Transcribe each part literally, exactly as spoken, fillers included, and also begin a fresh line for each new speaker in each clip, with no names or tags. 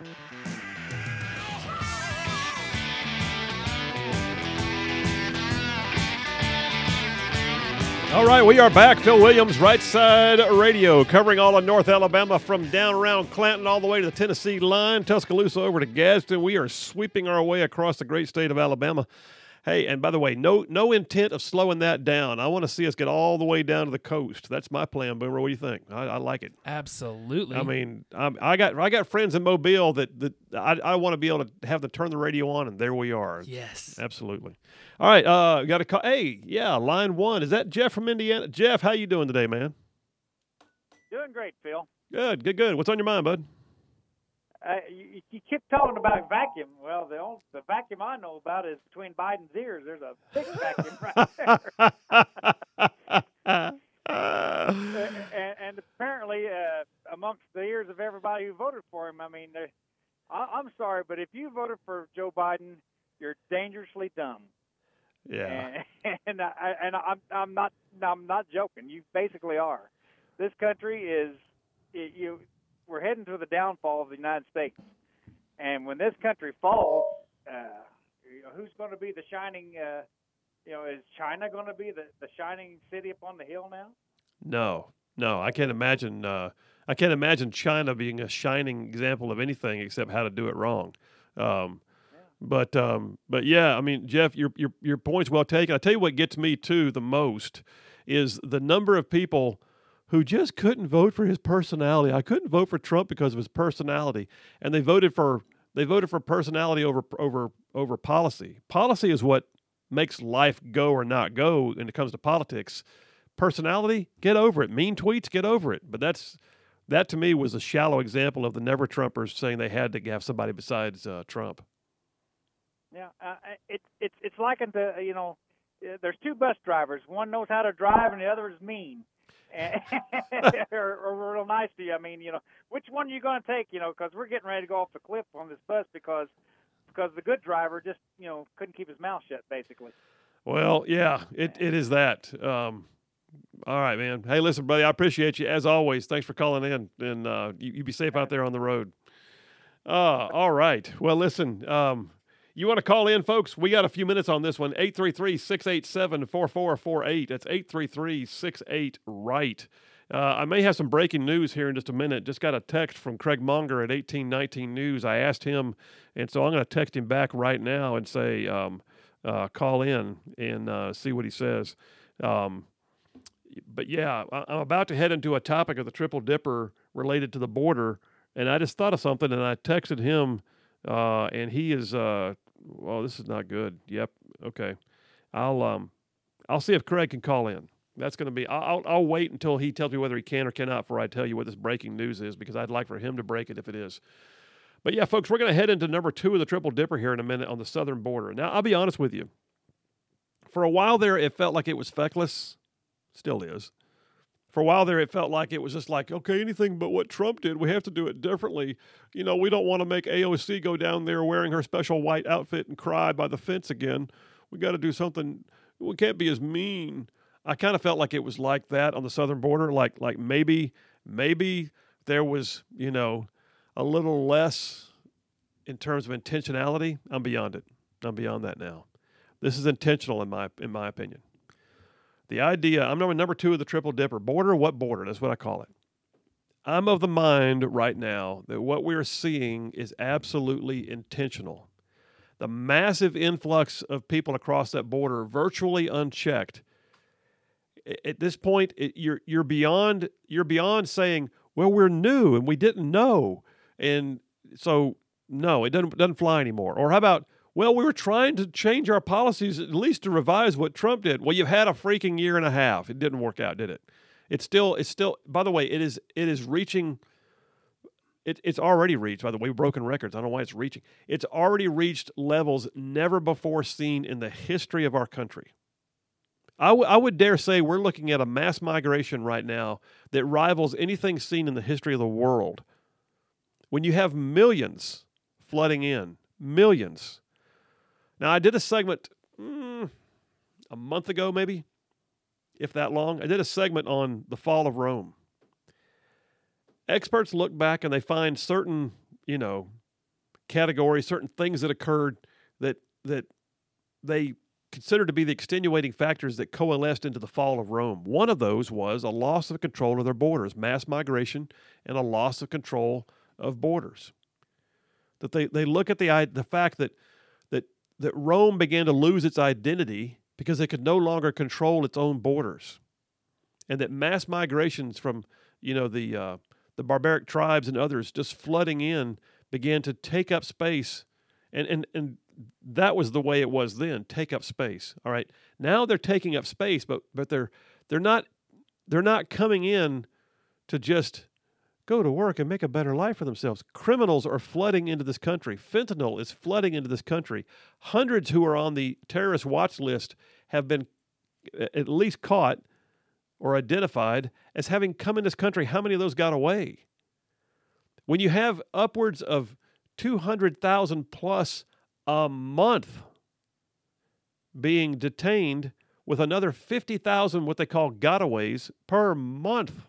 All right, we are back. Phil Williams, Right Side Radio, covering all of North Alabama from down around Clanton all the way to the Tennessee line, Tuscaloosa over to Gadsden. We are sweeping our way across the great state of Alabama. Hey, and by the way, no no intent of slowing that down. I want to see us get all the way down to the coast. That's my plan, Boomer. What do you think? I, I like it.
Absolutely.
I mean, I'm, I got I got friends in Mobile that, that I, I want to be able to have them turn the radio on, and there we are.
Yes.
Absolutely. All right, uh, got a call. Hey, yeah, line one. Is that Jeff from Indiana? Jeff, how you doing today, man?
Doing great, Phil.
Good, good, good. What's on your mind, bud?
Uh, you, you keep talking about vacuum. Well, the only, the vacuum I know about is between Biden's ears. There's a big vacuum right there. and, and apparently, uh, amongst the ears of everybody who voted for him, I mean, I, I'm sorry, but if you voted for Joe Biden, you're dangerously dumb.
Yeah.
And, and, I, and I'm, I'm not I'm not joking. You basically are. This country is it, you. We're heading to the downfall of the United States, and when this country falls, uh, you know, who's going to be the shining? Uh, you know, is China going to be the, the shining city upon the hill now?
No, no, I can't imagine. Uh, I can't imagine China being a shining example of anything except how to do it wrong. Um, But um, but yeah, I mean, Jeff, your your your point's well taken. I tell you what gets me too the most is the number of people who just couldn't vote for his personality. I couldn't vote for Trump because of his personality, and they voted for they voted for personality over over over policy. Policy is what makes life go or not go when it comes to politics. Personality, get over it. Mean tweets, get over it. But that's that to me was a shallow example of the never Trumpers saying they had to have somebody besides uh, Trump.
Yeah, uh, it's it's it's like the you know, uh, there's two bus drivers. One knows how to drive, and the other is mean, and, or, or real nice to you. I mean, you know, which one are you going to take? You know, because we're getting ready to go off the cliff on this bus because because the good driver just you know couldn't keep his mouth shut, basically.
Well, yeah, it it is that. Um, all right, man. Hey, listen, buddy, I appreciate you as always. Thanks for calling in, and uh, you, you be safe out there on the road. Uh, all right. Well, listen. Um, You want to call in, folks? We got a few minutes on this one. eight three three, six eight seven, four four four eight. That's eight three three, six eight, right. Uh, I may have some breaking news here in just a minute. Just got a text from Craig Monger at eighteen nineteen News. I asked him, and so I'm going to text him back right now and say, um, uh, call in and uh, see what he says. Um, but, yeah, I- I'm about to head into a topic of the Triple Dipper related to the border, and I just thought of something, and I texted him. Uh, and he is, uh, well, this is not good. Yep. Okay. I'll, um, I'll see if Craig can call in. That's going to be, I'll, I'll wait until he tells me whether he can or cannot before I tell you what this breaking news is, because I'd like for him to break it if it is. But yeah, folks, we're going to head into number two of the Triple Dipper here in a minute on the southern border. Now, I'll be honest with you. For a while there, it felt like it was feckless. Still is. For a while there, it felt like it was just like, okay, anything but what Trump did, we have to do it differently. You know, we don't want to make A O C go down there wearing her special white outfit and cry by the fence again. We got to do something. We can't be as mean. I kind of felt like it was like that on the southern border, like like maybe maybe there was, you know, a little less in terms of intentionality. I'm beyond it. I'm beyond that now. This is intentional in my in my opinion. The idea, I'm number number two of the Triple Dipper. Border, what border? That's what I call it. I'm of the mind right now that what we're seeing is absolutely intentional. The massive influx of people across that border, virtually unchecked. At this point, it, you're you're beyond you're beyond saying, well, we're new and we didn't know, and so no, it doesn't doesn't fly anymore. Or how about, well, we were trying to change our policies, at least to revise what Trump did. Well, you've had a freaking year and a half. It didn't work out, did it? It's still, it's still, by the way, it is it is reaching, it, it's already reached, by the way, broken records. I don't know why it's reaching. It's already reached levels never before seen in the history of our country. I, w- I would dare say we're looking at a mass migration right now that rivals anything seen in the history of the world. When you have millions flooding in, millions. Now, I did a segment mm, a month ago, maybe, if that long. I did a segment on the fall of Rome. Experts look back and they find certain, you know, categories, certain things that occurred that that they considered to be the extenuating factors that coalesced into the fall of Rome. One of those was a loss of control of their borders, mass migration, and a loss of control of borders. That they, they look at the the fact that that that Rome began to lose its identity because it could no longer control its own borders, and that mass migrations from you know the uh, the barbaric tribes and others just flooding in began to take up space, and and and that was the way it was then. Take up space. All right. Now they're taking up space, but but they're they're not they're not coming in to just go to work and make a better life for themselves. Criminals are flooding into this country. Fentanyl is flooding into this country. Hundreds who are on the terrorist watch list have been at least caught or identified as having come in this country. How many of those got away? When you have upwards of two hundred thousand plus a month being detained with another fifty thousand what they call gotaways per month,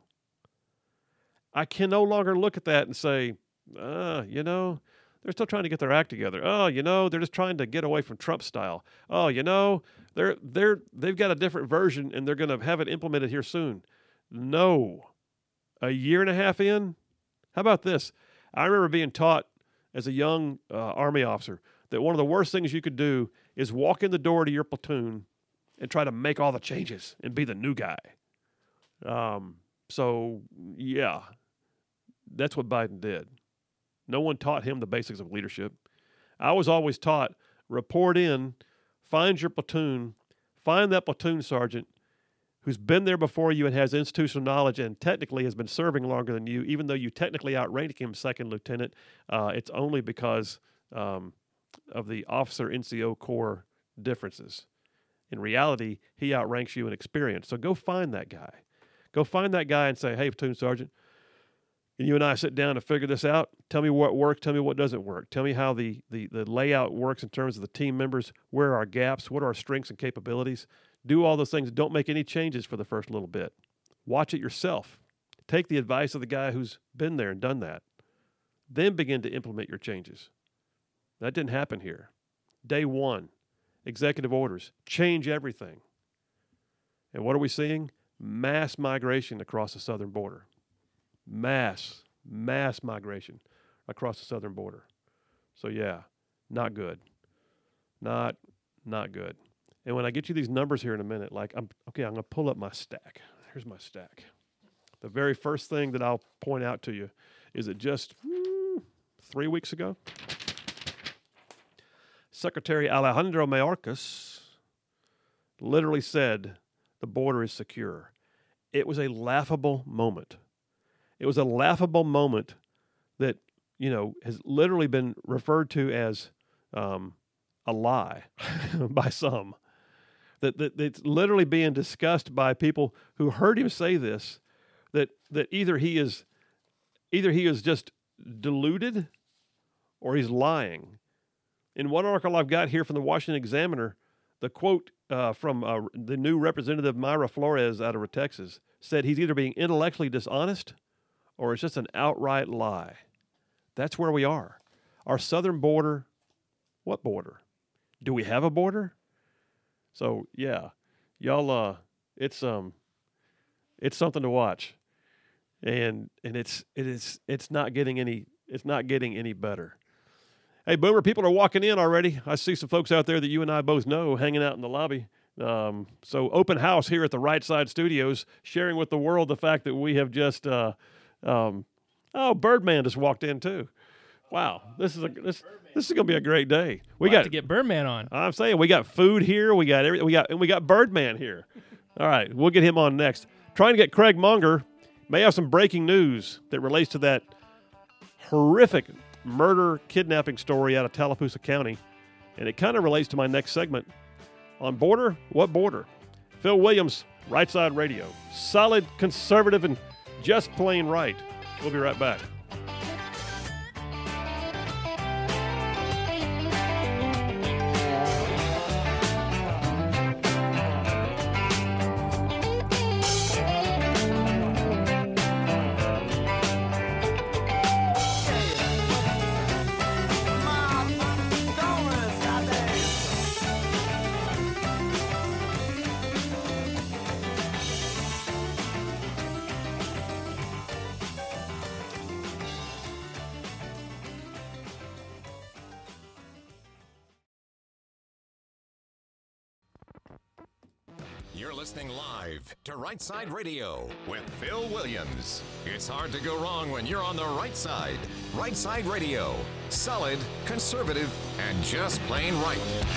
I can no longer look at that and say, uh, you know, they're still trying to get their act together. Oh, you know, they're just trying to get away from Trump style. Oh, you know, they're they're they've got a different version and they're going to have it implemented here soon. No. A year and a half in? How about this? I remember being taught as a young uh, Army officer that one of the worst things you could do is walk in the door to your platoon and try to make all the changes and be the new guy. Um, so, yeah, that's what Biden did. No one taught him the basics of leadership. I was always taught, report in, find your platoon, find that platoon sergeant who's been there before you and has institutional knowledge and technically has been serving longer than you, even though you technically outrank him second lieutenant. Uh, it's only because um, of the officer N C O Corps differences. In reality, he outranks you in experience. So go find that guy. Go find that guy and say, hey, platoon sergeant, can you and I sit down and figure this out? Tell me what works. Tell me what doesn't work. Tell me how the, the, the layout works in terms of the team members. Where are our gaps? What are our strengths and capabilities? Do all those things. Don't make any changes for the first little bit. Watch it yourself. Take the advice of the guy who's been there and done that. Then begin to implement your changes. That didn't happen here. Day one, executive orders, change everything. And what are we seeing? Mass migration across the southern border. Mass, mass migration across the southern border. So yeah, not good. Not, not good. And when I get you these numbers here in a minute, like, I'm okay, I'm going to pull up my stack. Here's my stack. The very first thing that I'll point out to you is that just mm, three weeks ago, Secretary Alejandro Mayorkas literally said the border is secure. It was a laughable moment. It was a laughable moment that, you know, has literally been referred to as um, a lie by some. That, that that's literally being discussed by people who heard him say this, that that either he is either he is just deluded or he's lying. In one article I've got here from the Washington Examiner, the quote uh, from uh, the new representative Mayra Flores out of Texas said he's either being intellectually dishonest or it's just an outright lie. That's where we are. Our southern border, what border? Do we have a border? So yeah, y'all, uh, it's um, it's something to watch, and and it's it is it's not getting any it's not getting any better. Hey, Boomer, people are walking in already. I see some folks out there that you and I both know hanging out in the lobby. Um, so open house here at the Right Side Studios, sharing with the world the fact that we have just uh, um, oh, Birdman just walked in too. Wow, this is a this. This is gonna be a great day. We
we'll
got
have to get Birdman on.
I'm saying we got food here. We got every, we got and we got Birdman here. All right, we'll get him on next. Trying to get Craig Munger. May have some breaking news that relates to that horrific murder kidnapping story out of Tallapoosa County, and it kind of relates to my next segment on border. What border? Phil Williams, Right Side Radio, solid conservative and just plain right. We'll be right back.
My
You're listening live to Right Side Radio with Phil Williams. It's hard to go wrong when you're on the right side. Right Side Radio. Solid, conservative, and just plain right.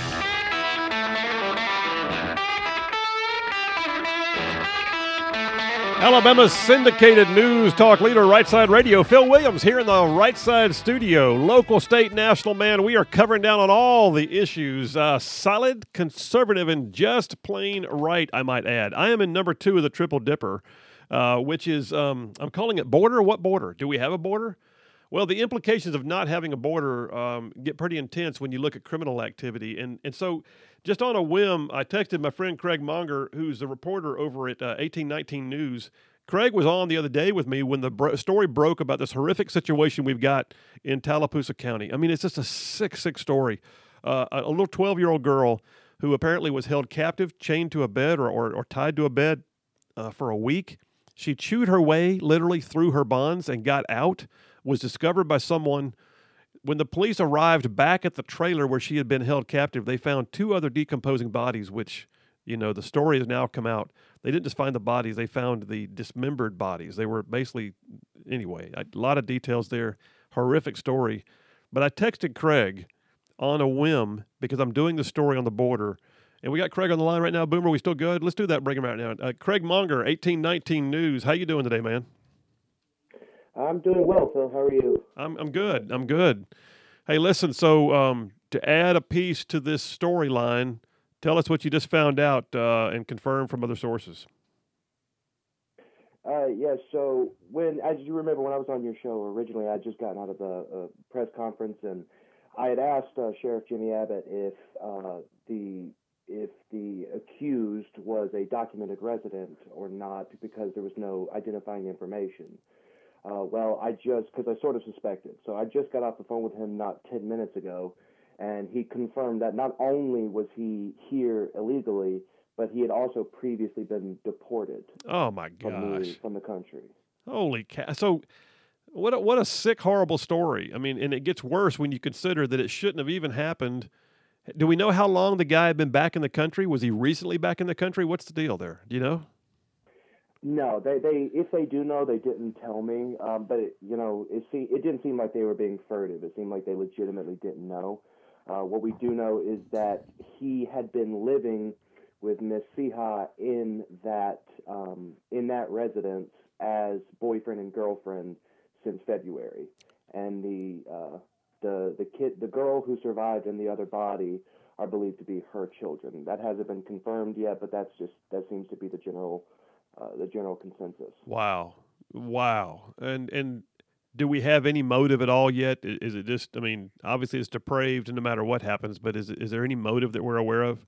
Alabama's syndicated news talk leader, Right Side Radio. Phil Williams here in the Right Side studio. Local, state, national, man, we are covering down on all the issues. Uh, solid, conservative, and just plain right, I might add. I am in number two of the Triple Dipper, uh, which is, um, I'm calling it border. What border? Do we have a border? Well, the implications of not having a border um, get pretty intense when you look at criminal activity. And and so just on a whim, I texted my friend Craig Monger, who's a reporter over at uh, eighteen nineteen News. Craig was on the other day with me when the bro- story broke about this horrific situation we've got in Tallapoosa County. I mean, it's just a sick, sick story. Uh, a, a little twelve-year-old girl who apparently was held captive, chained to a bed or, or, or tied to a bed uh, for a week. She chewed her way literally through her bonds and got out, was discovered by someone. When the police arrived back at the trailer where she had been held captive, they found two other decomposing bodies, which, you know, the story has now come out. They didn't just find the bodies, they found the dismembered bodies. They were basically, anyway, a lot of details there. Horrific story. But I texted Craig on a whim because I'm doing the story on the border. And we got Craig on the line right now. Boomer, we still good? Let's do that. Bring him out now. Uh, Craig Monger, eighteen nineteen News. How you doing today, man?
I'm doing well, Phil. How are you?
I'm I'm good. I'm good. Hey, listen, so um, to add a piece to this storyline, tell us what you just found out uh, and confirm from other sources.
Uh, yeah, so when, as you remember, when I was on your show originally, I had just gotten out of a, a press conference, and I had asked uh, Sheriff Jimmy Abbott if uh, the if the accused was a documented resident or not, because there was no identifying information. Uh, well, I just, because I sort of suspected. So I just got off the phone with him not ten minutes ago, and he confirmed that not only was he here illegally, but he had also previously been deported.
Oh, my
from
gosh.
the, from the country.
Holy cow. So what a, what a sick, horrible story. I mean, and it gets worse when you consider that it shouldn't have even happened. Do we know how long the guy had been back in the country? Was he recently back in the country? What's the deal there? Do you know?
No, they, they if they do know, they didn't tell me. Um, but it, you know, it see, it didn't seem like they were being furtive. It seemed like they legitimately didn't know. Uh, what we do know is that he had been living with Miss Siha in that um, in that residence as boyfriend and girlfriend since February, and the uh, the the kid, the girl who survived and the other body are believed to be her children. That hasn't been confirmed yet, but that's just that seems to be the general. Uh, the general consensus.
Wow. Wow. And and do we have any motive at all yet? I- Is it just, I mean, obviously it's depraved no matter what happens, but is is there any motive that we're aware of?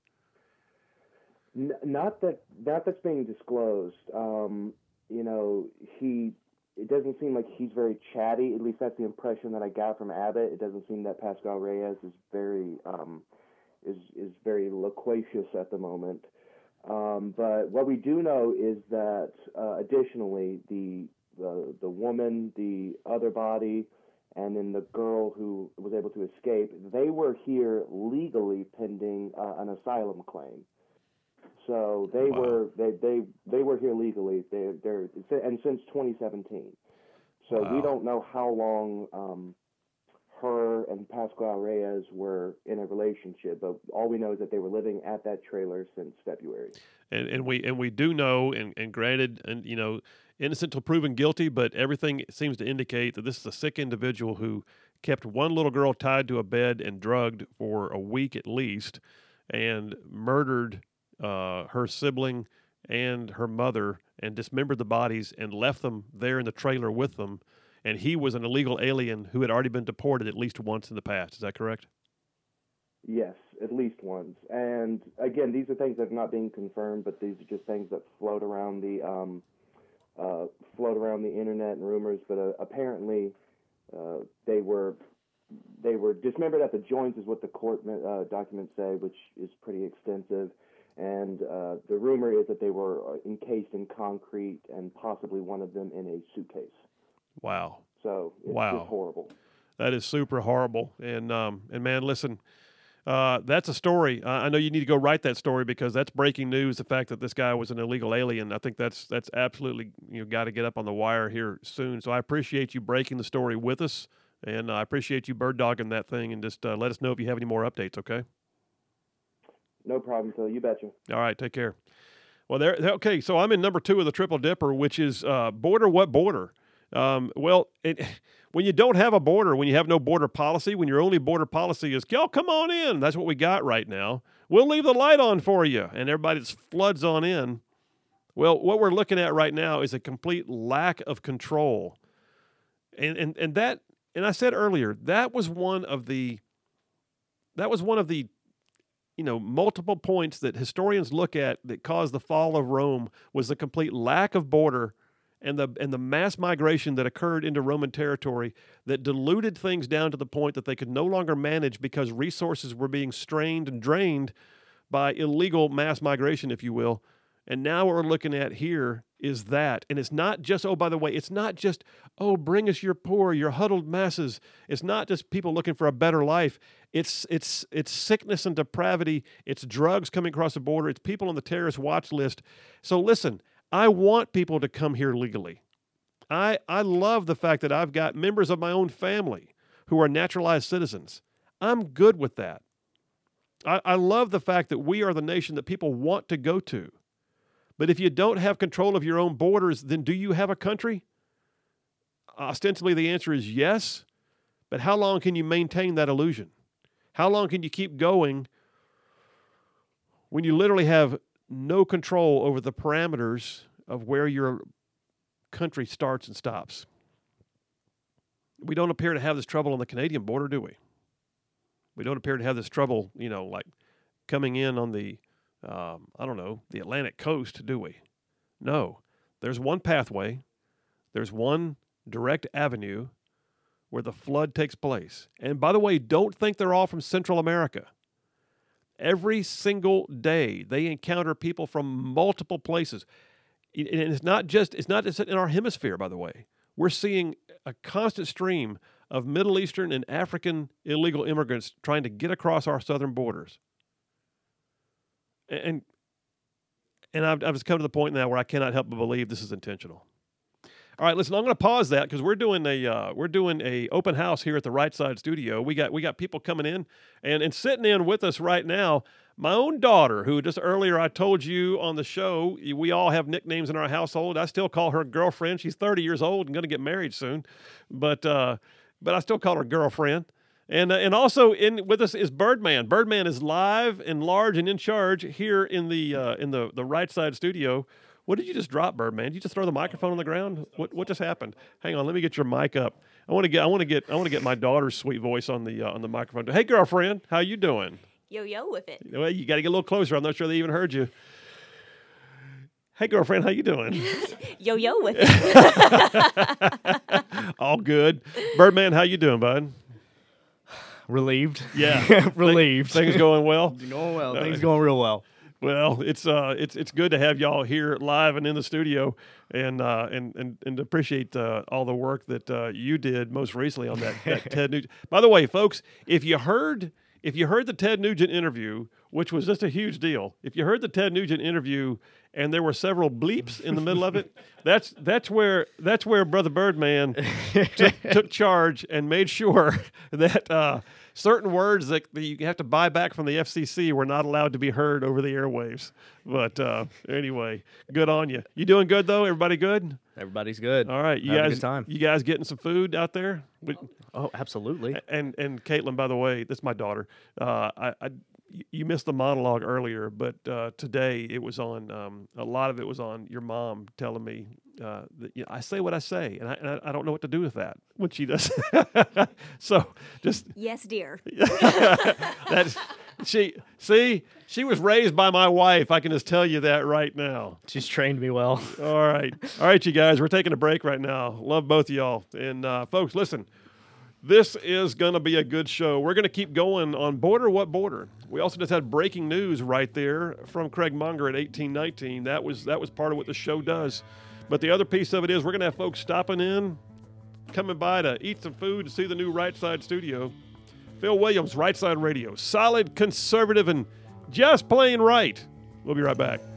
N- not that not that's being disclosed. Um, you know, he. It doesn't seem like he's very chatty. At least that's the impression that I got from Abbott. It doesn't seem that Pascal Reyes is very um, is is very loquacious at the moment. Um, but what we do know is that uh, additionally, the, the the woman, the other body, and then the girl who was able to escape, they were here legally pending uh, an asylum claim. So they
Wow.
were they, they they were here legally. They they're and since twenty seventeen. So
Wow.
we don't know how long um, her and Pascal Reyes were in a relationship, but all we know is that they were living at that trailer since February.
And and we and we do know, and, and granted, and you know, innocent till proven guilty, but everything seems to indicate that this is a sick individual who kept one little girl tied to a bed and drugged for a week at least, and murdered uh, her sibling and her mother, and dismembered the bodies and left them there in the trailer with them. And he was an illegal alien who had already been deported at least once in the past. Is that correct?
Yes, at least once. And again, these are things that are not being confirmed, but these are just things that float around the um, uh, float around the internet and rumors. But uh, apparently, uh, they were they were dismembered at the joints, is what the court uh, documents say, which is pretty extensive. And uh, the rumor is that they were encased in concrete, and possibly one of them in a suitcase.
Wow.
So it's
Wow.
just horrible.
That is super horrible. And um, and man, listen, Uh, that's a story. Uh, I know you need to go write that story because that's breaking news. The fact that this guy was an illegal alien, I think that's that's absolutely you know, got to get up on the wire here soon. So I appreciate you breaking the story with us, and I appreciate you bird dogging that thing. And just uh, let us know if you have any more updates. Okay.
No problem, Phil. You betcha.
All right. Take care. Well, there. Okay. So I'm in number two of the Triple Dipper, which is uh, border. What border? Um, well, it, when you don't have a border, when you have no border policy, when your only border policy is, y'all come on in. That's what we got right now. We'll leave the light on for you. And everybody just floods on in. Well, what we're looking at right now is a complete lack of control. And, and, and that, and I said earlier, that was one of the, that was one of the, you know, multiple points that historians look at that caused the fall of Rome was the complete lack of border and the and the mass migration that occurred into Roman territory that diluted things down to the point that they could no longer manage because resources were being strained and drained by illegal mass migration, if you will. And now what we're looking at here is that. And it's not just, oh, by the way, it's not just, oh, bring us your poor, your huddled masses. It's not just people looking for a better life. It's it's it's sickness and depravity. It's drugs coming across the border. It's people on the terrorist watch list. So listen, I want people to come here legally. I I love the fact that I've got members of my own family who are naturalized citizens. I'm good with that. I, I love the fact that we are the nation that people want to go to. But if you don't have control of your own borders, then do you have a country? Ostensibly, the answer is yes. But how long can you maintain that illusion? How long can you keep going when you literally have no control over the parameters of where your country starts and stops? We don't appear to have this trouble on the Canadian border, do we? We don't appear to have this trouble, you know, like coming in on the, um, I don't know, the Atlantic coast, do we? No. There's one pathway. There's one direct avenue where the flood takes place. And by the way, don't think they're all from Central America. Every single day, they encounter people from multiple places. And it's not just it's not just in our hemisphere, by the way. We're seeing a constant stream of Middle Eastern and African illegal immigrants trying to get across our southern borders. And and I've, I've just come to the point now where I cannot help but believe this is intentional. All right, listen, I'm going to pause that because we're doing a uh, we're doing a open house here at the Right Side Studio. We got we got people coming in and, and sitting in with us right now. My own daughter, who just earlier I told you on the show, we all have nicknames in our household. I still call her girlfriend. She's thirty years old and going to get married soon, but uh, but I still call her girlfriend. And uh, and also in with us is Birdman. Birdman is live and large and in charge here in the uh, in the the Right Side Studio. What did you just drop, Birdman? Did you just throw the microphone on the ground? What what just happened? Hang on, let me get your mic up. I want to get I want to get I want to get my daughter's sweet voice on the uh, on the microphone. Hey, girlfriend, how you doing?
Yo yo with it.
Well, you got to get a little closer. I'm not sure they even heard you. Hey, girlfriend, how you doing?
Yo yo with it.
All good. Birdman, how you doing, bud?
Relieved.
Yeah,
relieved.
Things going well.
Going well. Things going real well.
Well, it's uh, it's it's good to have y'all here live and in the studio, and uh, and and and appreciate uh, all the work that uh, you did most recently on that, that Ted Nugent. By the way, folks, if you heard if you heard the Ted Nugent interview, which was just a huge deal, if you heard the Ted Nugent interview and there were several bleeps in the middle of it, that's that's where that's where Brother Birdman took, took charge and made sure that. Uh, Certain words that you have to buy back from the F C C were not allowed to be heard over the airwaves. But uh, anyway, good on you. You doing good, though? Everybody good?
Everybody's good.
All right. You
Having
guys,
a good time.
You guys getting some food out there? We,
Oh, absolutely.
and and Caitlin, by the way, that's my daughter. Uh, I, I you missed the monologue earlier, but uh, today it was on. Um, a lot of it was on your mom telling me uh, that you know, I say what I say, and I, and I don't know what to do with that when she does. So just
Yes, dear.
that's she. See, she was raised by my wife. I can just tell you that right now.
She's trained me well.
All right, all right, you guys. We're taking a break right now. Love both of y'all, and uh, folks, listen. This is going to be a good show. We're going to keep going on Border What Border. We also just had breaking news right there from Craig Munger at eighteen nineteen. That was that was part of what the show does. But the other piece of it is we're going to have folks stopping in, coming by to eat some food, to see the new Right Side Studio. Phil Williams, Right Side Radio. Solid, conservative, and just plain right. We'll be right back.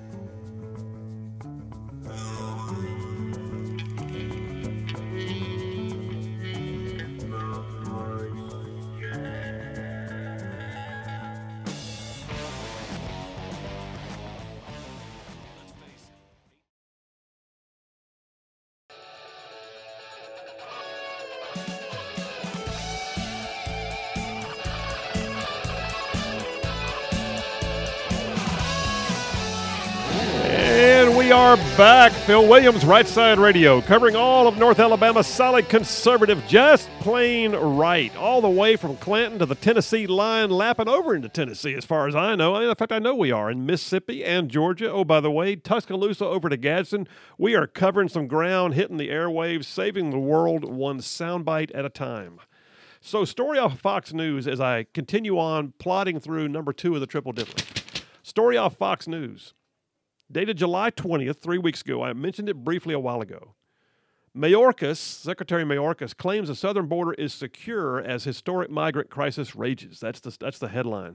We are back. Phil Williams, Right Side Radio, covering all of North Alabama, solid conservative, just plain right, all the way from Clanton to the Tennessee line, lapping over into Tennessee, as far as I know. I mean, in fact, I know we are in Mississippi and Georgia. Oh, by the way, Tuscaloosa over to Gadsden. We are covering some ground, hitting the airwaves, saving the world one soundbite at a time. So, story off of Fox News as I continue on plotting through number two of the Triple Dipper. Story off Fox News. Dated July twentieth, three weeks ago. I mentioned it briefly a while ago. Mayorkas, Secretary Mayorkas, claims the southern border is secure as historic migrant crisis rages. That's the, that's the headline.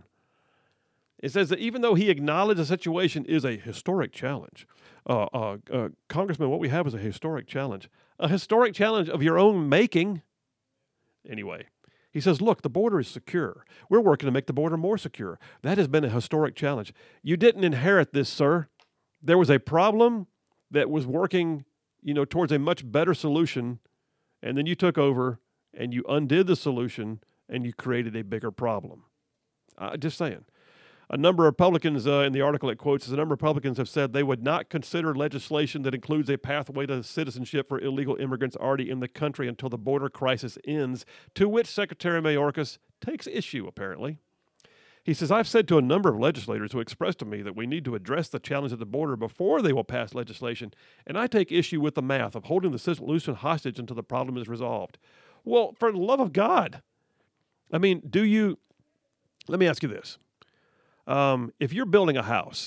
It says that even though he acknowledged the situation is a historic challenge, uh, uh, uh, Congressman, what we have is a historic challenge. A historic challenge of your own making. Anyway, he says, look, the border is secure. We're working to make the border more secure. That has been a historic challenge. You didn't inherit this, sir. There was a problem that was working, you know, towards a much better solution, and then you took over and you undid the solution and you created a bigger problem. Uh, just saying. A number of Republicans, uh, in the article it quotes, a number of Republicans have said they would not consider legislation that includes a pathway to citizenship for illegal immigrants already in the country until the border crisis ends, to which Secretary Mayorkas takes issue, apparently. He says, I've said to a number of legislators who expressed to me that we need to address the challenge at the border before they will pass legislation, and I take issue with the math of holding the solution hostage until the problem is resolved. Well, for the love of God, I mean, do you, let me ask you this. Um, if you're building a house,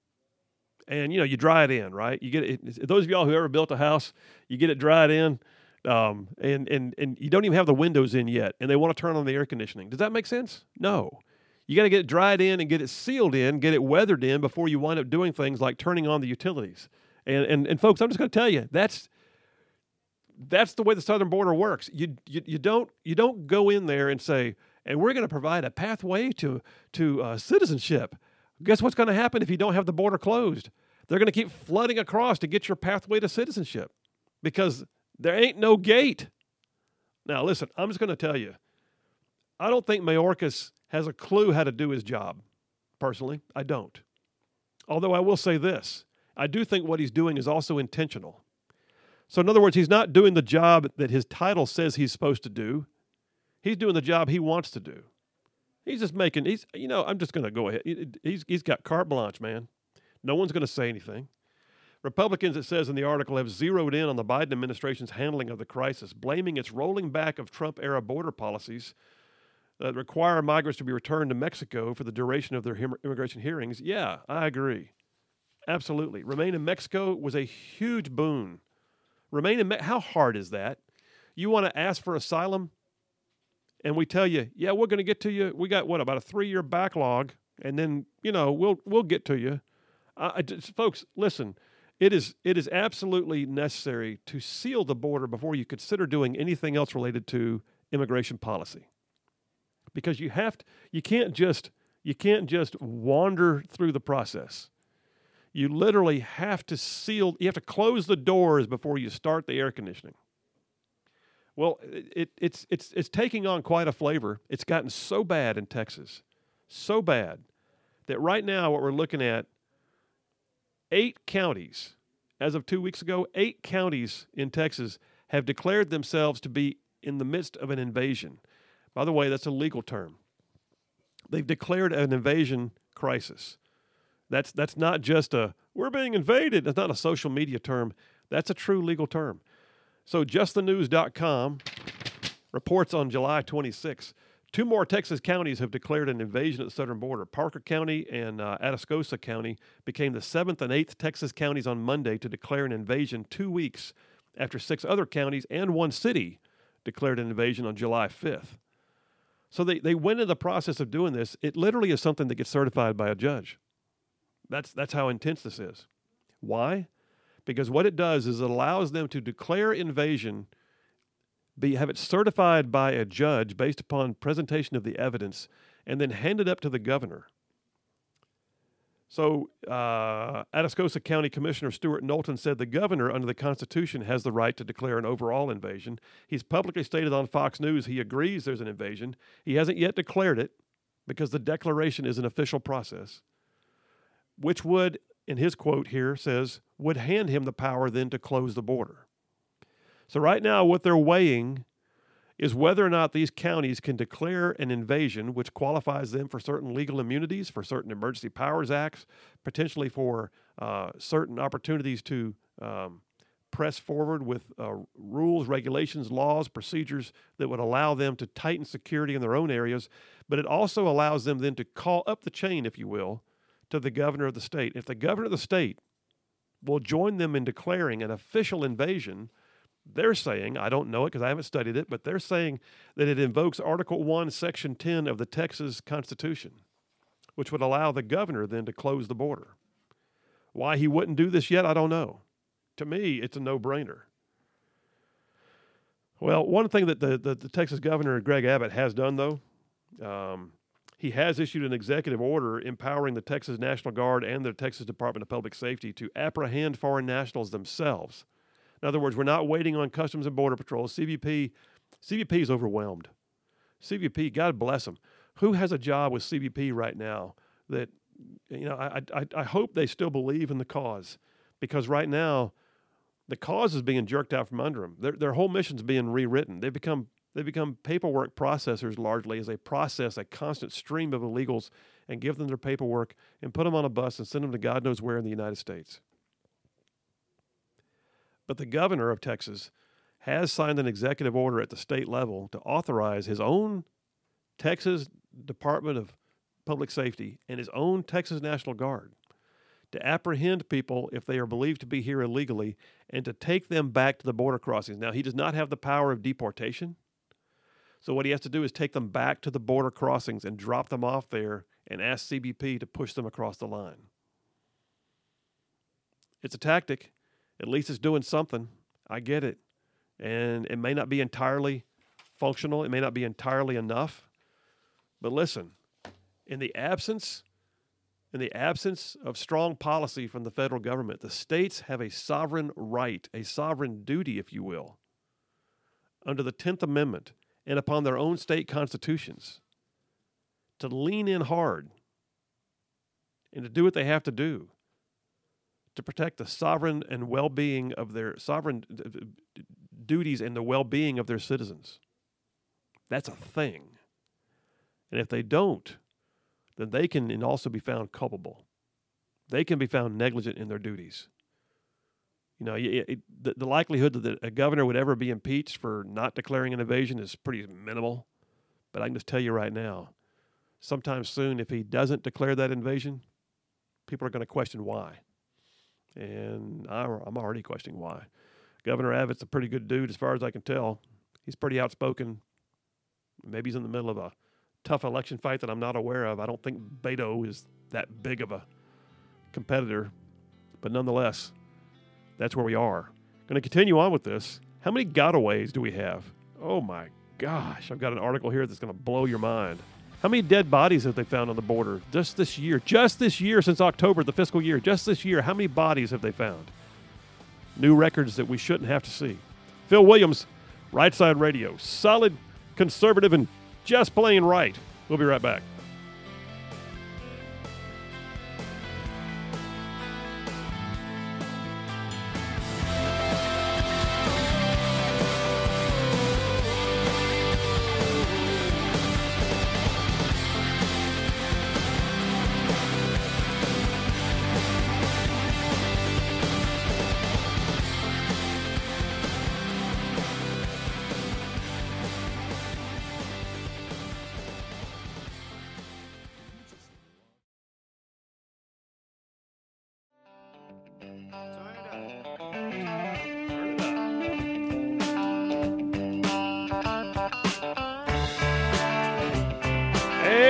and, you know, you dry it in, right? You get it, those of y'all who ever built a house, you get it dried in, um, and, and, and you don't even have the windows in yet, and they want to turn on the air conditioning. Does that make sense? No. You got to get it dried in and get it sealed in, get it weathered in before you wind up doing things like turning on the utilities. And and, and folks, I'm just going to tell you, that's that's the way the southern border works. You, you you don't you don't go in there and say, and we're going to provide a pathway to to uh, citizenship. Guess what's going to happen if you don't have the border closed? They're going to keep flooding across to get your pathway to citizenship because there ain't no gate. Now, listen, I'm just going to tell you, I don't think Mayorkas has a clue how to do his job. Personally, I don't. Although I will say this, I do think what he's doing is also intentional. So in other words, he's not doing the job that his title says he's supposed to do. He's doing the job he wants to do. He's just making, he's, you know, I'm just going to go ahead. He's, he's got carte blanche, man. No one's going to say anything. Republicans, it says in the article, have zeroed in on the Biden administration's handling of the crisis, blaming its rolling back of Trump-era border policies that require migrants to be returned to Mexico for the duration of their him- immigration hearings. Yeah, I agree. Absolutely. Remain in Mexico was a huge boon. Remain in Me- how hard is that? You want to ask for asylum, and we tell you, yeah, we're going to get to you. We got, what, about a three-year backlog, and then, you know, we'll we'll get to you. Uh, I just, folks, listen, it is it is absolutely necessary to seal the border before you consider doing anything else related to immigration policy. Because you have to, you can't just you can't just wander through the process. You literally have to seal. You have to close the doors before you start the air conditioning. Well, it, it's it's it's taking on quite a flavor. It's gotten so bad in Texas, so bad that right now what we're looking at, eight counties, as of two weeks ago, eight counties in Texas have declared themselves to be in the midst of an invasion. By the way, that's a legal term. They've declared an invasion crisis. That's that's not just a, we're being invaded. That's not a social media term. That's a true legal term. So just the news dot com reports on July twenty-sixth, two more Texas counties have declared an invasion at the southern border. Parker County and uh, Atascosa County became the seventh and eighth Texas counties on Monday to declare an invasion two weeks after six other counties and one city declared an invasion on July fifth. So they, they went into the process of doing this. It literally is something that gets certified by a judge. That's, that's how intense this is. Why? Because what it does is it allows them to declare invasion, be, have it certified by a judge based upon presentation of the evidence, and then hand it up to the governor. So uh, Atascosa County Commissioner Stuart Knowlton said the governor, under the Constitution, has the right to declare an overall invasion. He's publicly stated on Fox News he agrees there's an invasion. He hasn't yet declared it because the declaration is an official process, which would, in his quote here, says, would hand him the power then to close the border. So right now what they're weighing is whether or not these counties can declare an invasion which qualifies them for certain legal immunities, for certain emergency powers acts, potentially for uh, certain opportunities to um, press forward with uh, rules, regulations, laws, procedures that would allow them to tighten security in their own areas. But it also allows them then to call up the chain, if you will, to the governor of the state. If the governor of the state will join them in declaring an official invasion, they're saying, I don't know it because I haven't studied it, but they're saying that it invokes Article one, Section ten of the Texas Constitution, which would allow the governor then to close the border. Why he wouldn't do this yet, I don't know. To me, it's a no-brainer. Well, one thing that the, the, the Texas governor, Greg Abbott, has done, though, um, he has issued an executive order empowering the Texas National Guard and the Texas Department of Public Safety to apprehend foreign nationals themselves. In other words, we're not waiting on Customs and Border Patrol. C B P, C B P is overwhelmed. C B P, God bless them. Who has a job with C B P right now that, you know, I, I, I hope they still believe in the cause, because right now the cause is being jerked out from under them. Their, their whole mission's being rewritten. They've become, they become paperwork processors largely, as they process a constant stream of illegals and give them their paperwork and put them on a bus and send them to God knows where in the United States. But the governor of Texas has signed an executive order at the state level to authorize his own Texas Department of Public Safety and his own Texas National Guard to apprehend people if they are believed to be here illegally and to take them back to the border crossings. Now, he does not have the power of deportation. So what he has to do is take them back to the border crossings and drop them off there and ask C B P to push them across the line. It's a tactic. At least it's doing something. I get it. And it may not be entirely functional. It may not be entirely enough. But listen, in the absence, in the absence of strong policy from the federal government, the states have a sovereign right, a sovereign duty, if you will, under the tenth Amendment and upon their own state constitutions, to lean in hard and to do what they have to do to protect the sovereign and well-being of their sovereign d- duties and the well-being of their citizens. That's a thing. And if they don't, then they can also be found culpable. They can be found negligent in their duties. You know, it, it, the, the likelihood that a governor would ever be impeached for not declaring an invasion is pretty minimal. But I can just tell you right now, sometime soon, if he doesn't declare that invasion, people are going to question why. And I'm already questioning why. Governor Abbott's a pretty good dude as far as I can tell. He's pretty outspoken. Maybe he's in the middle of a tough election fight that I'm not aware of. I don't think Beto is that big of a competitor. But nonetheless, that's where we are. Going to continue on with this. How many gotaways do we have? Oh my gosh. I've got an article here that's going to blow your mind. How many dead bodies have they found on the border just this year? Just this year, since October, the fiscal year, just this year, how many bodies have they found? New records that we shouldn't have to see. Phil Williams, Right Side Radio. Solid, conservative, and just plain right. We'll be right back.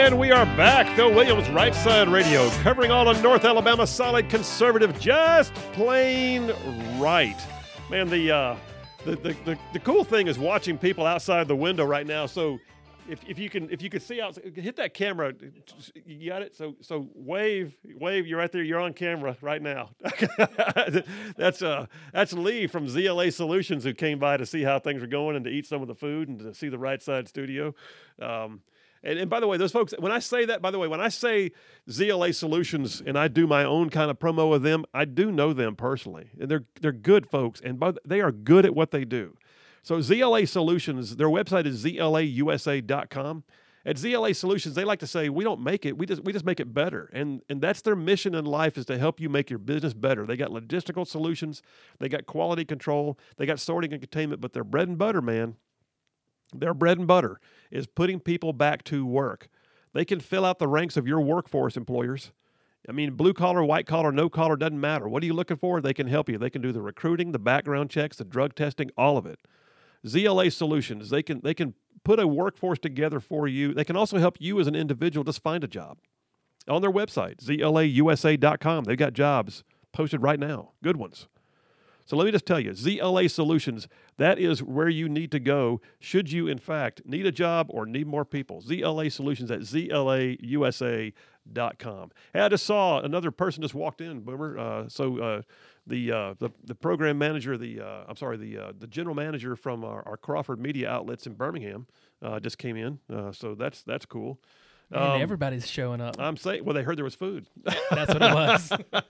And we are back. Phil Williams, Right Side Radio, covering all of North Alabama, solid conservative, just plain right. Man, the, uh, the, the, the, the cool thing is watching people outside the window right now. So if, if you can if you can see out, hit that camera. You got it? So so wave, wave. You're right there. You're on camera right now. that's uh that's Lee from Z L A Solutions, who came by to see how things are going and to eat some of the food and to see the Right Side studio. Um, And, and by the way, those folks, when I say that, by the way, when I say Z L A Solutions and I do my own kind of promo with them, I do know them personally. And they're they're good folks, and both, they are good at what they do. So Z L A Solutions, their website is Z L A U S A dot com. At Z L A Solutions, they like to say, we don't make it, we just we just make it better. And and that's their mission in life, is to help you make your business better. They got logistical solutions, they got quality control, they got sorting and containment, but their bread and butter, man, their bread and butter is putting people back to work. They can fill out the ranks of your workforce, employers. I mean, blue collar, white collar, no collar, doesn't matter. What are you looking for? They can help you. They can do the recruiting, the background checks, the drug testing, all of it. Z L A Solutions, they can they can put a workforce together for you. They can also help you as an individual just find a job. On their website, Z L A U S A dot com, they've got jobs posted right now, good ones. So let me just tell you, Z L A Solutions, that is where you need to go should you, in fact, need a job or need more people. Z L A Solutions at Z L A U S A dot com. Hey, I just saw another person just walked in, Boomer. Uh, so uh, the, uh, the the program manager, the uh, I'm sorry, the uh, the general manager from our, our Crawford Media outlets in Birmingham uh, just came in. Uh, so that's that's cool.
Man,
Um,
everybody's showing up.
I'm saying, well, they heard there was food.
That's what it was.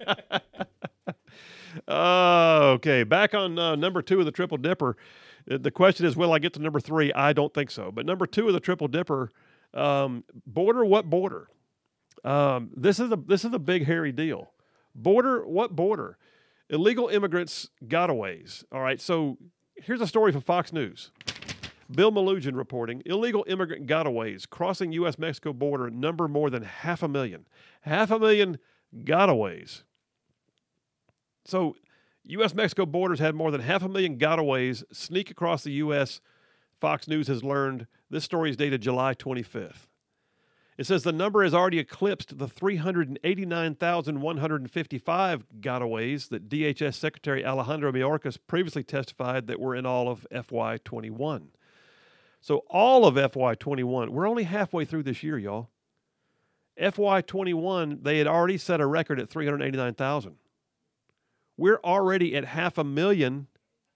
Uh, okay, back on uh, number two of the Triple Dipper. Uh, The question is, will I get to number three? I don't think so. But number two of the Triple Dipper, um, border, what border? Um, this is a this is a big hairy deal. Border, what border? Illegal immigrants gotaways. All right, so here's a story from Fox News. Bill Malugin reporting, illegal immigrant gotaways crossing U S Mexico border number more than half a million. Half a million gotaways. So U S Mexico borders had more than half a million gotaways sneak across the U S Fox News has learned. This story is dated July twenty-fifth. It says the number has already eclipsed the three hundred eighty-nine thousand one hundred fifty-five gotaways that D H S Secretary Alejandro Mayorkas previously testified that were in all of F Y twenty-one. So all of F Y twenty-one, we're only halfway through this year, y'all. F Y twenty-one, they had already set a record at three hundred eighty-nine thousand. We're already at half a million,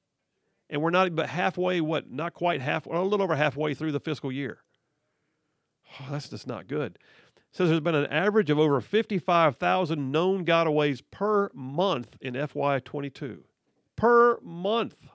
and we're not but halfway, what, not quite half, well, a little over halfway through the fiscal year. Oh, that's just not good. It says there's been an average of over fifty-five thousand known gotaways per month in F Y twenty-two. Per month.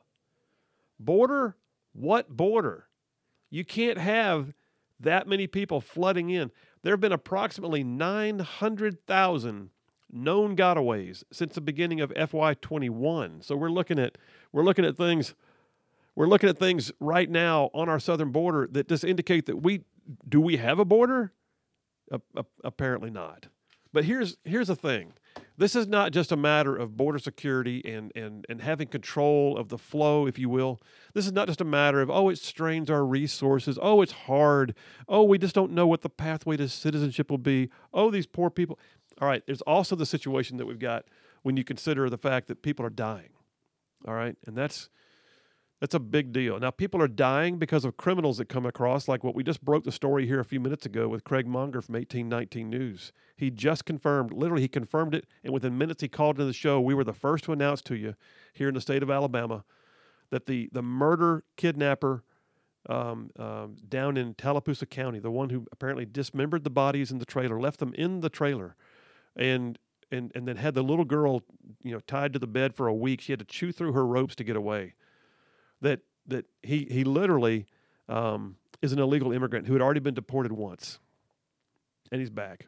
Border? What border? You can't have that many people flooding in. There have been approximately nine hundred thousand known gotaways since the beginning of F Y twenty-one. So we're looking at we're looking at things we're looking at things right now on our southern border that just indicate that we do we have a border? Uh, uh, apparently not. But here's here's the thing. This is not just a matter of border security and, and, and having control of the flow, if you will. This is not just a matter of, oh, it strains our resources. Oh, it's hard. Oh, we just don't know what the pathway to citizenship will be. Oh, these poor people. All right, there's also the situation that we've got when you consider the fact that people are dying. All right, and that's that's a big deal. Now, people are dying because of criminals that come across, like what we just broke the story here a few minutes ago with Craig Monger from eighteen nineteen News. He just confirmed, literally he confirmed it, and within minutes he called into the show. We were the first to announce to you here in the state of Alabama that the, the murder kidnapper um, um, down in Tallapoosa County, the one who apparently dismembered the bodies in the trailer, left them in the trailer, and and and then had the little girl, you know, tied to the bed for a week. She had to chew through her ropes to get away. That that he he literally um, is an illegal immigrant who had already been deported once, and he's back.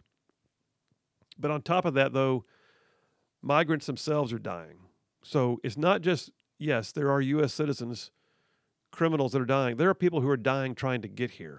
But on top of that, though, migrants themselves are dying. So it's not just, yes, there are U S citizens, criminals that are dying. There are people who are dying trying to get here.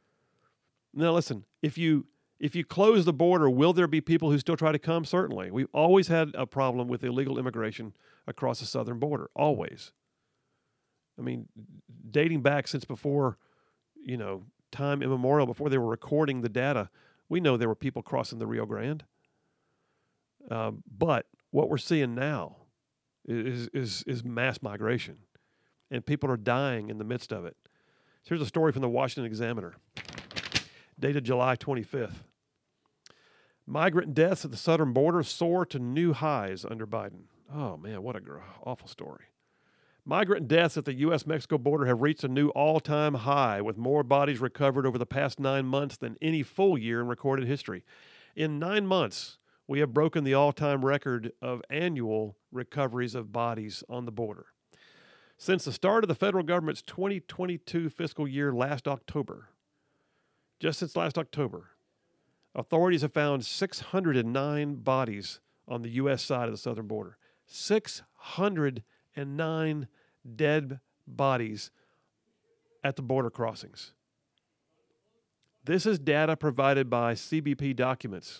Now, listen, if you if you close the border, will there be people who still try to come? Certainly. We've always had a problem with illegal immigration across the southern border, always. I mean, dating back since before, you know, time immemorial, before they were recording the data, we know there were people crossing the Rio Grande. Uh, but what we're seeing now is, is, is mass migration, and people are dying in the midst of it. Here's a story from the Washington Examiner, dated July twenty-fifth. Migrant deaths at the southern border soar to new highs under Biden. Oh, man, what a gr- awful story. Migrant deaths at the U S Mexico border have reached a new all-time high, with more bodies recovered over the past nine months than any full year in recorded history. In nine months, we have broken the all-time record of annual recoveries of bodies on the border. Since the start of the federal government's twenty twenty-two fiscal year last October, just since last October, authorities have found six hundred nine bodies on the U S side of the southern border. six hundred nine dead bodies at the border crossings. This is data provided by C B P Documents.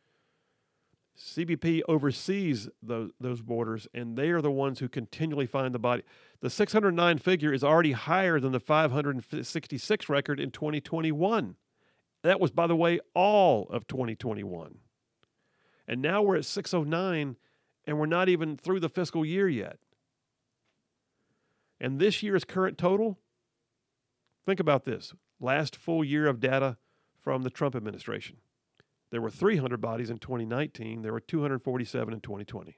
C B P oversees those, those borders, and they are the ones who continually find the body. The six hundred nine figure is already higher than the five hundred sixty-six record in twenty twenty-one. That was, by the way, all of twenty twenty-one. And now we're at six oh nine, and we're not even through the fiscal year yet. And this year's current total, think about this. Last full year of data from the Trump administration. There were three hundred bodies in twenty nineteen. There were two hundred forty-seven in twenty twenty.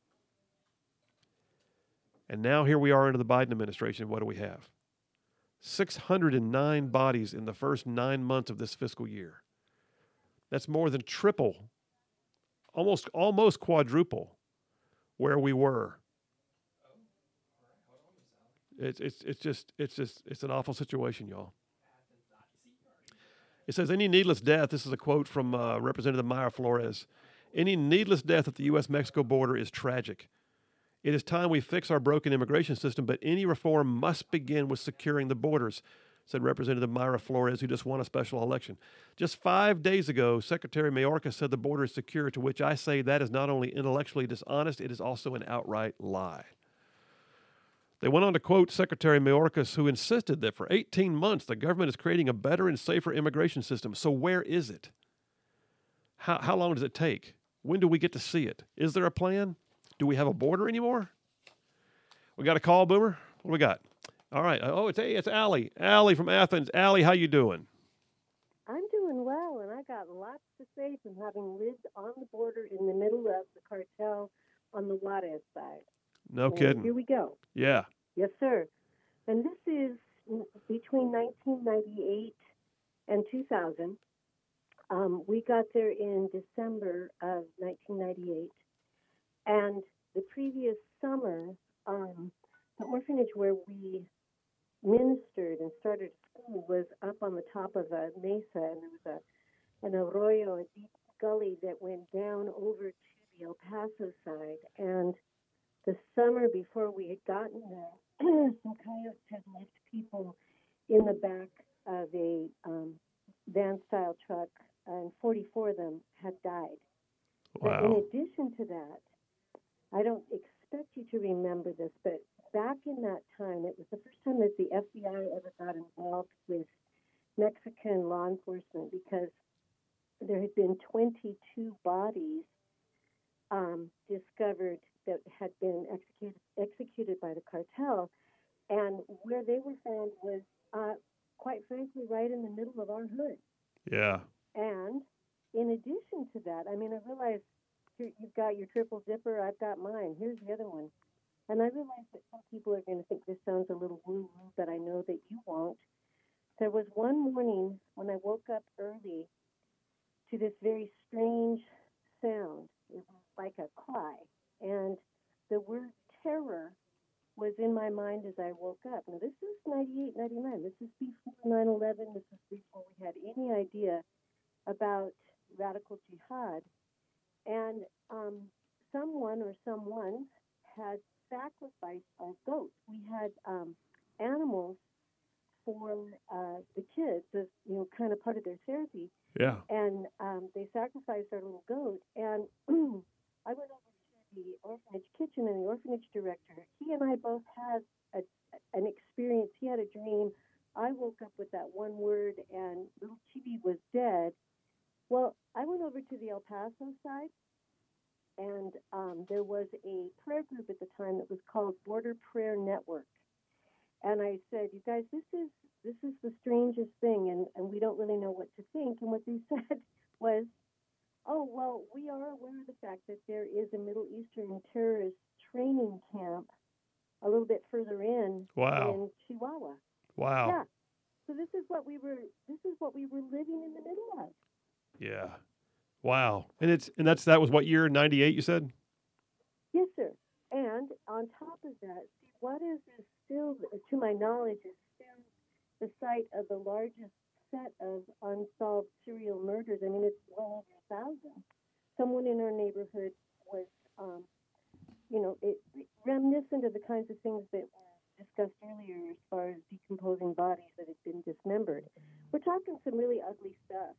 And now here we are into the Biden administration. What do we have? six hundred nine bodies in the first nine months of this fiscal year. That's more than triple, almost almost quadruple where we were. It's it's it's just it's just it's an awful situation, y'all. It says any needless death. This is a quote from uh, Representative Mayra Flores. Any needless death at the U S Mexico border is tragic. It is time we fix our broken immigration system, but any reform must begin with securing the borders, said Representative Mayra Flores, who just won a special election. Just five days ago, Secretary Mayorkas said the border is secure, to which I say that is not only intellectually dishonest, it is also an outright lie. They went on to quote Secretary Mayorkas, who insisted that for eighteen months the government is creating a better and safer immigration system. So where is it? How, how long does it take? When do we get to see it? Is there a plan? Do we have a border anymore? We got a call, Boomer? What do we got? All right. Oh, it's hey, it's Allie. Allie from Athens. Allie, how you doing?
I'm doing well, and I got lots to say from having lived on the border in the middle of the cartel on the Juarez side.
No
and
kidding.
Here we go.
Yeah.
Yes, sir. And this is between nineteen ninety-eight and two thousand. Um, we got there in December of nineteen ninety-eight. And the previous summer, um, the orphanage where we ministered and started school was up on the top of a mesa, and there was a an arroyo, a deep gully that went down over to the El Paso side. And the summer before we had gotten there, some coyotes had left people in the back of a um, van-style truck, and forty-four of them had died.
Wow.
But in addition to that, I don't expect you to remember this, but back in that time, it was the first time that the F B I ever got involved with Mexican law enforcement, because there had been twenty-two bodies um, discovered that had been executed, executed by the cartel, and where they were found was, uh, quite frankly, right in the middle of our hood.
Yeah.
And in addition to that, I mean, I realize you've got your triple dipper, I've got mine. Here's the other one. And I realize that some people are going to think this sounds a little woo-woo, but I know that you won't. There was one morning when I woke up early to this very strange sound. It was like a cry. And the word terror was in my mind as I woke up. Now, this is ninety-eight, ninety-nine. This is before nine eleven. This is before we had any idea about radical jihad. And um, someone or someone had sacrificed our goats. We had um, animals for uh, the kids, as you know, kind of part of their therapy.
Yeah.
And um, they sacrificed our little goat. And I went over to the orphanage kitchen, and the orphanage director, he and I both had a, an experience. He had a dream. I woke up with that that one word, and little Chibi was dead. Well, I went over to the El Paso side, and um, there was a prayer group at the time that was called Border Prayer Network. And I said, you guys, this is this is the strangest thing, and, and we don't really know what to think. And what they said was, oh, well, we are aware of the fact that there is a Middle Eastern terrorist training camp a little bit further in
Wow.
in Chihuahua.
Wow.
Yeah. So this is what we were this is what we were living in the middle of.
Yeah. Wow. And it's and that's that was what year? ninety-eight, you said?
Yes, sir. And on top of that, see, Juarez is still, to my knowledge, is still the site of the largest set of unsolved serial murders. I mean, it's well over a thousand. Someone in our neighborhood was, um, you know, it, reminiscent of the kinds of things that were discussed earlier as far as decomposing bodies that had been dismembered. We're talking some really ugly stuff.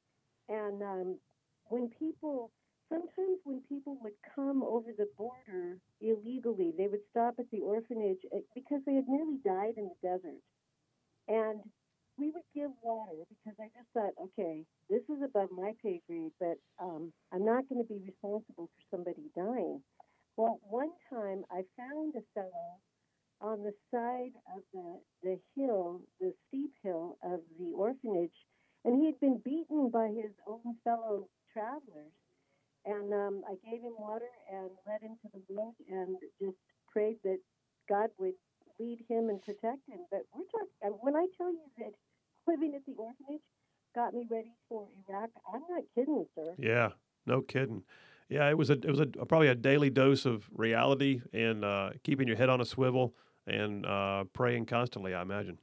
And um, when people, sometimes when people would come over the border illegally, they would stop at the orphanage because they had nearly died in the desert. And we would give water because I just thought, okay, this is above my pay grade, but um, I'm not going to be responsible for somebody dying. Well, one time I found a fellow on the side of the, the hill, the steep hill of the orphanage, and he had been beaten by his own fellow travelers. And um, I gave him water and led him to the boat and just prayed that God would lead him and protect him. But we're talking, when I tell you that living at the orphanage got me ready for Iraq, I'm not kidding, sir.
Yeah, no kidding. Yeah, it was a it was a probably a daily dose of reality and uh, keeping your head on a swivel and uh, praying constantly, I imagine.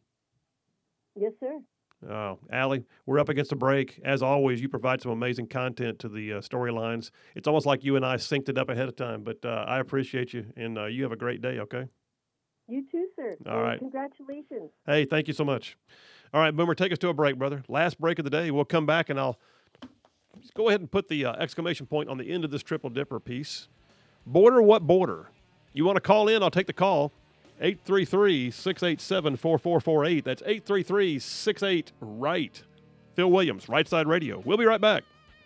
Yes, sir.
Oh, Allie, we're up against a break. As always, you provide some amazing content to the uh, storylines. It's almost like you and I synced it up ahead of time, but uh, I appreciate you, and uh, you have a great day, okay?
You too, sir.
All
and
right.
Congratulations.
Hey, thank you so much. All right, Boomer, take us to a break, brother. Last break of the day. We'll come back, and I'll just go ahead and put the uh, exclamation point on the end of this Triple Dipper piece. Border, what border? You want to call in? I'll take the call. eight three three, six eight seven, four four four eight. That's eight three three, six eight, right. Phil Williams, Right Side Radio. We'll be right back.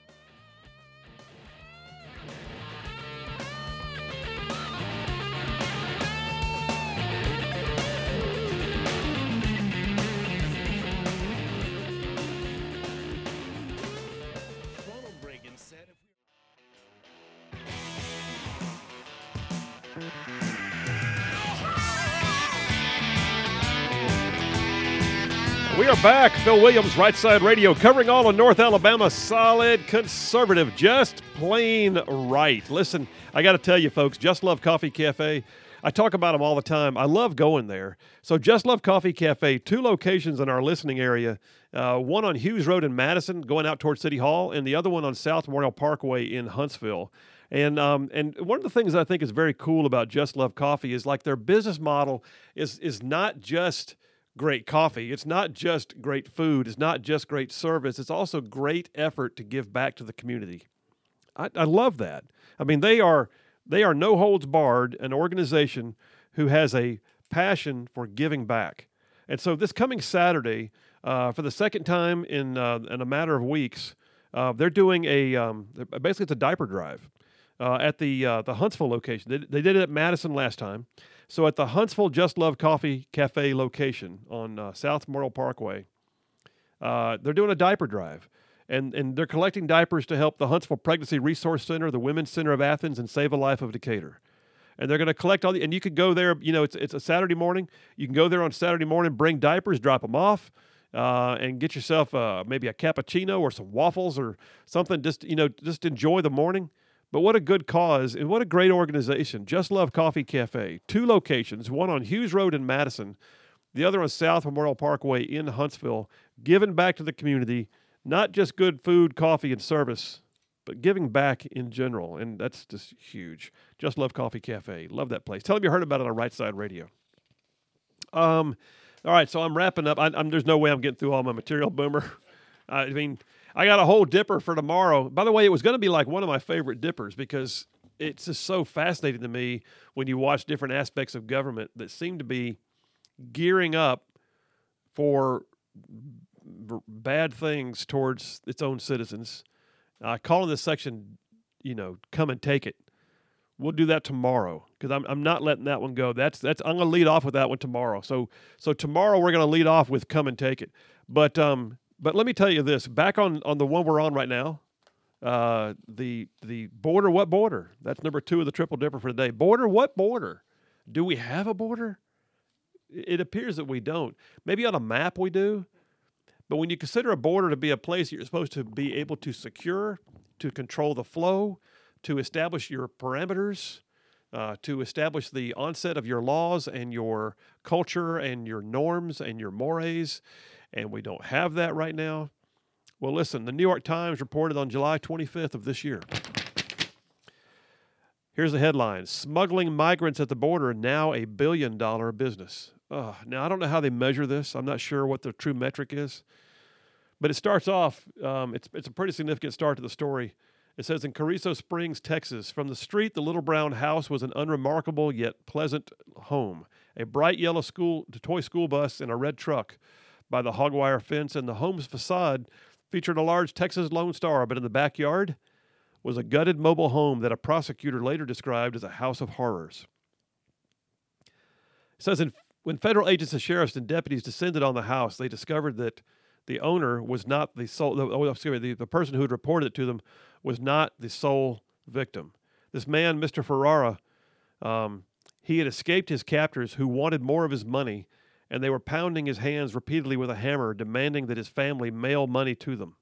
We are back. Phil Williams, Right Side Radio, covering all of North Alabama. Solid, conservative, just plain right. Listen, I got to tell you, folks, Just Love Coffee Cafe, I talk about them all the time. I love going there. So Just Love Coffee Cafe, two locations in our listening area, uh, one on Hughes Road in Madison, going out towards City Hall, and the other one on South Memorial Parkway in Huntsville. And um, and one of the things I think is very cool about Just Love Coffee is like their business model is is not just great coffee. It's not just great food. It's not just great service. It's also great effort to give back to the community. I, I love that. I mean, they are they are no holds barred, an organization who has a passion for giving back. And so this coming Saturday, uh, for the second time in uh, in a matter of weeks, uh, they're doing a um, basically it's a diaper drive uh, at the uh, the Huntsville location. They, they did it at Madison last time. So at the Huntsville Just Love Coffee Cafe location on uh, South Memorial Parkway, uh, they're doing a diaper drive. And and they're collecting diapers to help the Huntsville Pregnancy Resource Center, the Women's Center of Athens, and Save a Life of Decatur. And they're going to collect all the, and you could go there, you know, it's it's a Saturday morning. You can go there on Saturday morning, bring diapers, drop them off, uh, and get yourself uh, maybe a cappuccino or some waffles or something. Just, you know, just enjoy the morning. But what a good cause and what a great organization. Just Love Coffee Cafe. Two locations, one on Hughes Road in Madison, the other on South Memorial Parkway in Huntsville, giving back to the community, not just good food, coffee, and service, but giving back in general. And that's just huge. Just Love Coffee Cafe. Love that place. Tell them you heard about it on Right Side Radio. Um, all right, so I'm wrapping up. I, I'm, there's no way I'm getting through all my material, Boomer. I mean, I got a whole dipper for tomorrow. By the way, it was going to be like one of my favorite dippers because it's just so fascinating to me when you watch different aspects of government that seem to be gearing up for b- bad things towards its own citizens. I call in this section, you know, come and take it. We'll do that tomorrow because I'm I'm not letting that one go. That's that's I'm going to lead off with that one tomorrow. So so tomorrow we're going to lead off with come and take it. But um but let me tell you this. Back on, on the one we're on right now, uh the the border. What border? That's number two of the Triple Dipper for today. Border. What border? Do we have a border? It appears that we don't. Maybe on a map we do. But when you consider a border to be a place you're supposed to be able to secure, to control the flow, to establish your parameters, uh, to establish the onset of your laws and your culture and your norms and your mores, and we don't have that right now. Well, listen, the New York Times reported on July twenty-fifth of this year. Here's the headline: Smuggling migrants at the border, now a billion-dollar business. Uh, now, I don't know how they measure this. I'm not sure what the true metric is. But it starts off, um, it's, it's a pretty significant start to the story. It says, in Carrizo Springs, Texas, from the street, the little brown house was an unremarkable yet pleasant home. A bright yellow school, toy school bus and a red truck by the hog wire fence, and the home's facade featured a large Texas Lone Star, but in the backyard was a gutted mobile home that a prosecutor later described as a house of horrors. It says, in, when federal agents and sheriffs and deputies descended on the house, they discovered that the owner was not the sole, oh, excuse me, the, the person who had reported it to them was not the sole victim. This man, Mister Ferrara, um, he had escaped his captors who wanted more of his money, and they were pounding his hands repeatedly with a hammer, demanding that his family mail money to them.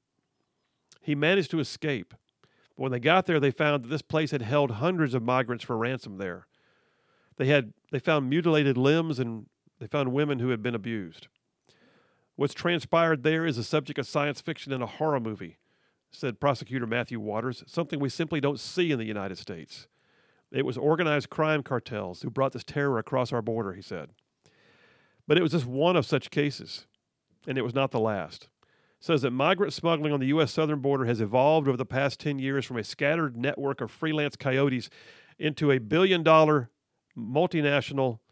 He managed to escape. But when they got there, they found that this place had held hundreds of migrants for ransom there. They had they found mutilated limbs, and they found women who had been abused. What's transpired there is a subject of science fiction and a horror movie, said Prosecutor Matthew Waters, something we simply don't see in the United States. It was organized crime cartels who brought this terror across our border, he said. But it was just one of such cases, and it was not the last. It says that migrant smuggling on the U S southern border has evolved over the past ten years from a scattered network of freelance coyotes into a billion-dollar multinational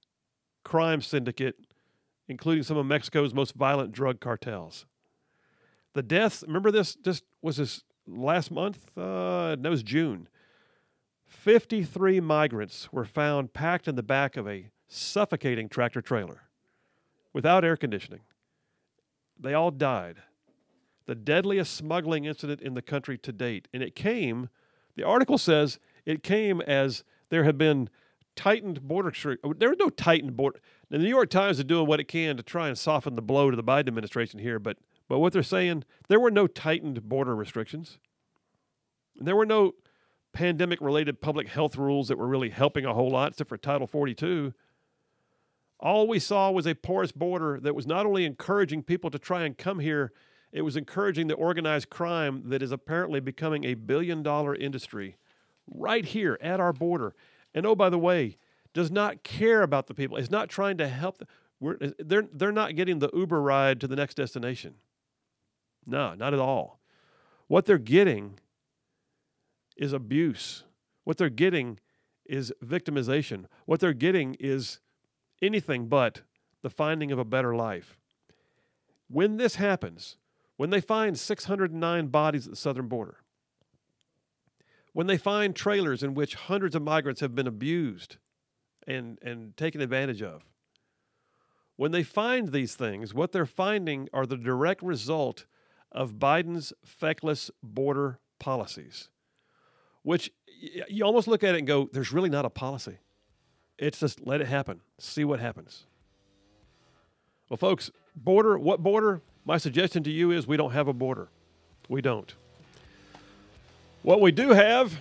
crime syndicate, including some of Mexico's most violent drug cartels. The deaths, remember this, this was this last month? Uh, no, it was June. fifty-three migrants were found packed in the back of a suffocating tractor trailer without air conditioning. They all died. The deadliest smuggling incident in the country to date. And it came, the article says, it came as there had been tightened border. There was no tightened border. The New York Times is doing what it can to try and soften the blow to the Biden administration here, but but what they're saying, there were no tightened border restrictions. There were no pandemic-related public health rules that were really helping a whole lot, except for Title forty-two. All we saw was a porous border that was not only encouraging people to try and come here, it was encouraging the organized crime that is apparently becoming a billion-dollar industry right here at our border. And oh, by the way, does not care about the people. It's not trying to help them. We're, they're, they're not getting the Uber ride to the next destination. No, not at all. What they're getting is abuse. What they're getting is victimization. What they're getting is anything but the finding of a better life. When this happens, when they find six hundred nine bodies at the southern border, when they find trailers in which hundreds of migrants have been abused and, and taken advantage of, when they find these things, what they're finding are the direct result of Biden's feckless border policies, which you almost look at it and go, there's really not a policy. It's just let it happen. See what happens. Well, folks, border, what border? My suggestion to you is we don't have a border. We don't. What we do have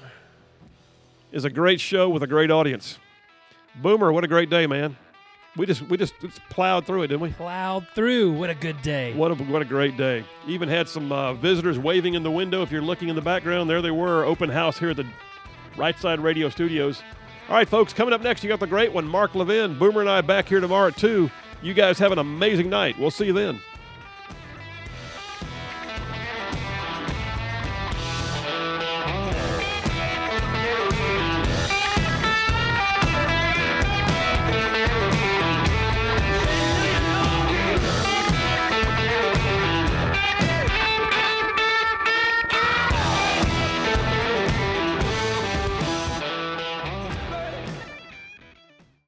is a great show with a great audience. Boomer, what a great day, man. We just we just, just plowed through it, didn't we?
Plowed through. What a good day.
What a, what a great day. Even had some uh, visitors waving in the window. If you're looking in the background, there they were. Open house here at the Right Side Radio Studios. All right, folks, coming up next, you got the great one, Mark Levin. Boomer and I back here tomorrow at two. You guys have an amazing night. We'll see you then.